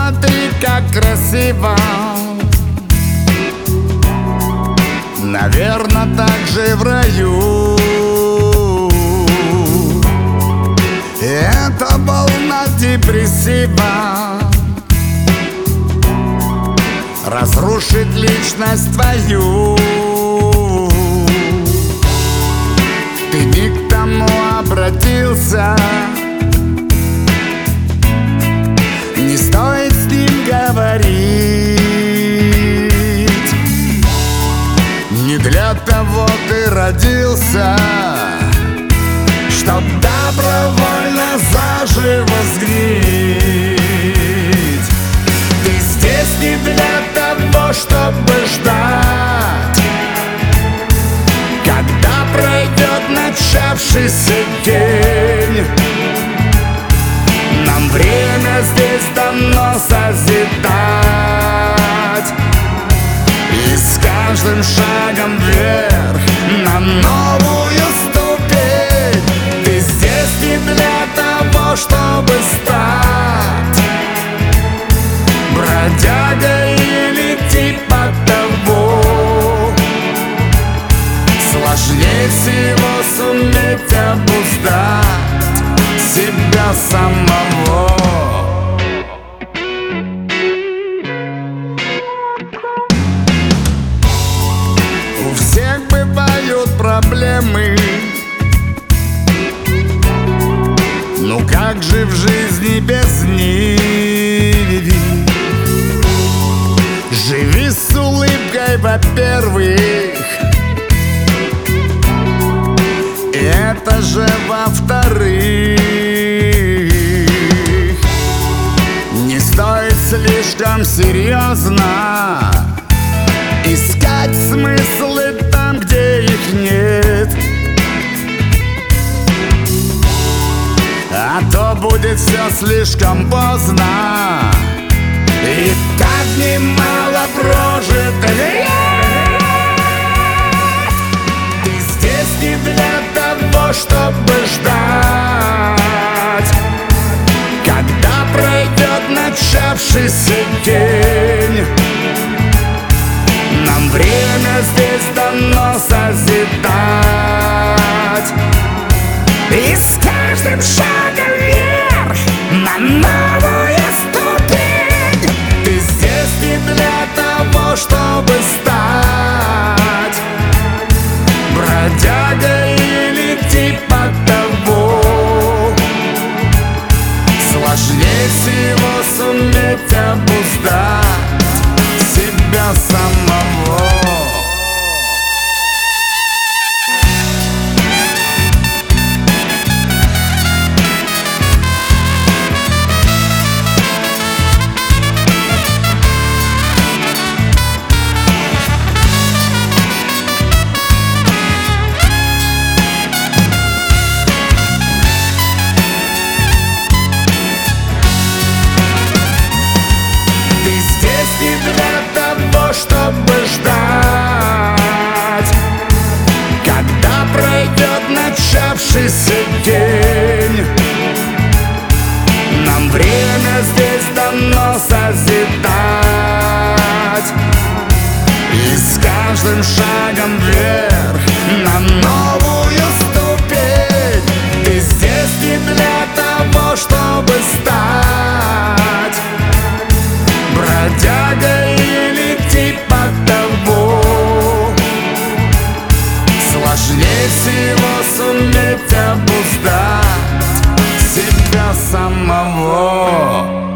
посмотри, как красиво. Наверно, так же в раю. Это волна депрессива разрушит личность твою. Ты не к тому обратился, не стоит с ним говорить. Не для того ты родился, чтоб добровольно заживо сгнить. Ты здесь не для того, чтобы ждать, когда пройдет начавшийся день. Нам время здесь дано созидать, и с каждым шагом вверх на новую ступень. Ты здесь не для того, чтобы стать бродягой или типа того. Сложнее всего суметь обуздать себя самого. У всех бывают проблемы, ну как же в жизни без них? Живи с улыбкой, во-первых, и это же во-вторых. Не стоит слишком серьезно искать смыслы там, где их нет, а то будет все слишком поздно, и так немало прожито лет. Ты здесь не для того, чтобы ждать, когда пройдет начавшийся день. Нам время здесь дано созидать, и с каждым шагом вверх на новую ступень. Ты здесь не для того, чтобы стать бродягой или типа того. Сложнее всего суметь обуздать себя самого. Чтобы ждать, когда пройдет начавшийся день. Нам время здесь дано созидать, и с каждым шагом вверх на новую ступень. Ты здесь не для того, чтобы стать бродягой или типа того. Сложнее всего суметь обуздать себя самого.